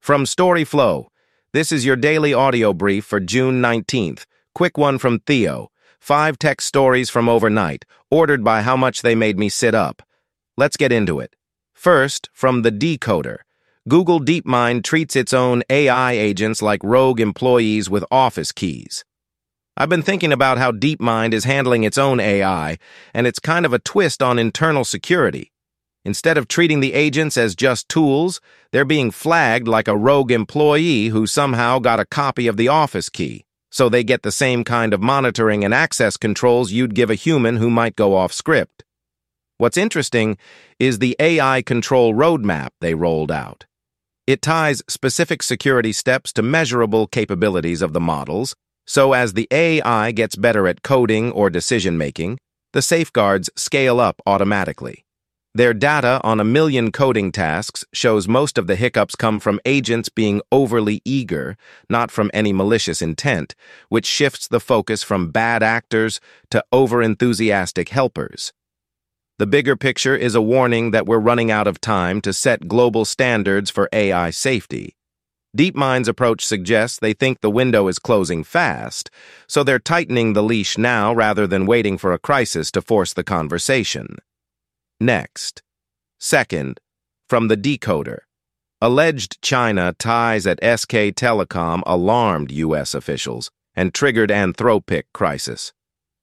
From StoryFlow, this is your daily audio brief for June 19th. Quick one from Theo. 5 text stories from overnight, ordered by how much they made me sit up. Let's get into it. First, from The Decoder. Google DeepMind treats its own AI agents like rogue employees with office keys. I've been thinking about how DeepMind is handling its own AI, and it's kind of a twist on internal security. Instead of treating the agents as just tools, they're being flagged like a rogue employee who somehow got a copy of the office key, so they get the same kind of monitoring and access controls you'd give a human who might go off script. What's interesting is the AI control roadmap they rolled out. It ties specific security steps to measurable capabilities of the models, so as the AI gets better at coding or decision-making, the safeguards scale up automatically. Their data on 1 million coding tasks shows most of the hiccups come from agents being overly eager, not from any malicious intent, which shifts the focus from bad actors to over-enthusiastic helpers. The bigger picture is a warning that we're running out of time to set global standards for AI safety. DeepMind's approach suggests they think the window is closing fast, so they're tightening the leash now rather than waiting for a crisis to force the conversation. Next. Second, from The Decoder. Alleged China ties at SK Telecom alarmed U.S. officials and triggered Anthropic crisis.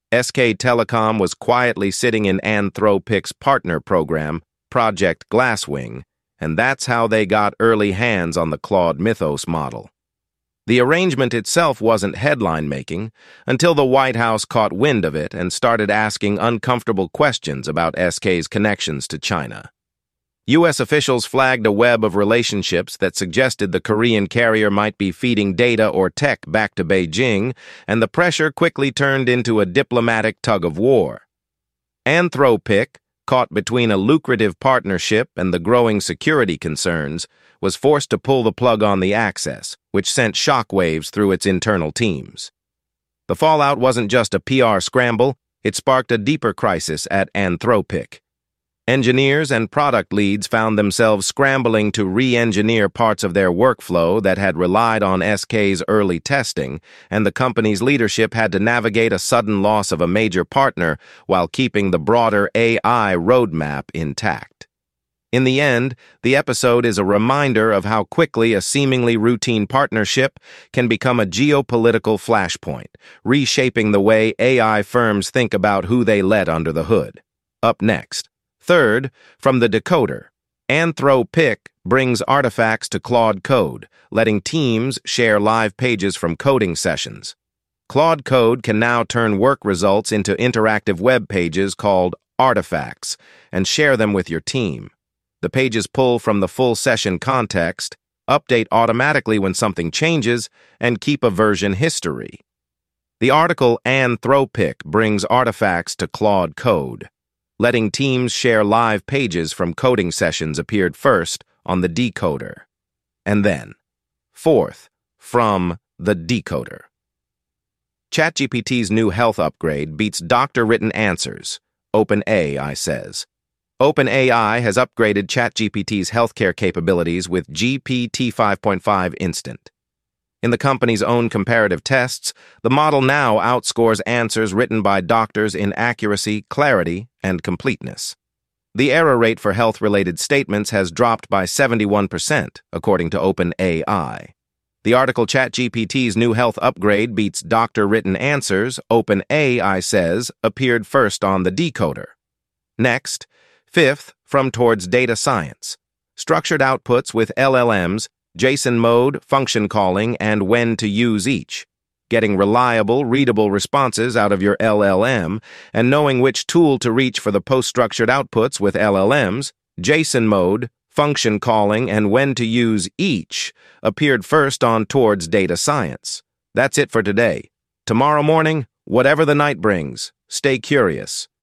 SK Telecom was quietly sitting in Anthropic's partner program, Project Glasswing, and that's how they got early hands on the Claude Mythos model. The arrangement itself wasn't headline-making until the White House caught wind of it and started asking uncomfortable questions about SK's connections to China. U.S. officials flagged a web of relationships that suggested the Korean carrier might be feeding data or tech back to Beijing, and the pressure quickly turned into a diplomatic tug-of-war. Anthropic, caught between a lucrative partnership and the growing security concerns, was forced to pull the plug on the access, which sent shockwaves through its internal teams. The fallout wasn't just a PR scramble, it sparked a deeper crisis at Anthropic. Engineers and product leads found themselves scrambling to re-engineer parts of their workflow that had relied on SK's early testing, and the company's leadership had to navigate a sudden loss of a major partner while keeping the broader AI roadmap intact. In the end, the episode is a reminder of how quickly a seemingly routine partnership can become a geopolitical flashpoint, reshaping the way AI firms think about who they let under the hood. Up next. Third, from The Decoder. Anthropic brings artifacts to Claude Code, letting teams share live pages from coding sessions. Claude Code can now turn work results into interactive web pages called artifacts and share them with your team. The pages pull from the full session context, update automatically when something changes, and keep a version history. The article Anthropic brings artifacts to Claude Code. Letting teams share live pages from coding sessions appeared first on The Decoder. And then, fourth, from The Decoder. ChatGPT's new health upgrade beats doctor-written answers, OpenAI says. OpenAI has upgraded ChatGPT's healthcare capabilities with GPT 5.5 Instant. In the company's own comparative tests, the model now outscores answers written by doctors in accuracy, clarity, and completeness. The error rate for health-related statements has dropped by 71%, according to OpenAI. The article ChatGPT's new health upgrade beats doctor-written answers, OpenAI says, appeared first on The Decoder. Next, fifth, from Towards Data Science. Structured outputs with LLMs, JSON mode, function calling, and when to use each. Getting reliable, readable responses out of your LLM, and knowing which tool to reach for the post-structured outputs with LLMs, JSON mode, function calling, and when to use each appeared first on Towards Data Science. That's it for today. Tomorrow morning, whatever the night brings, stay curious.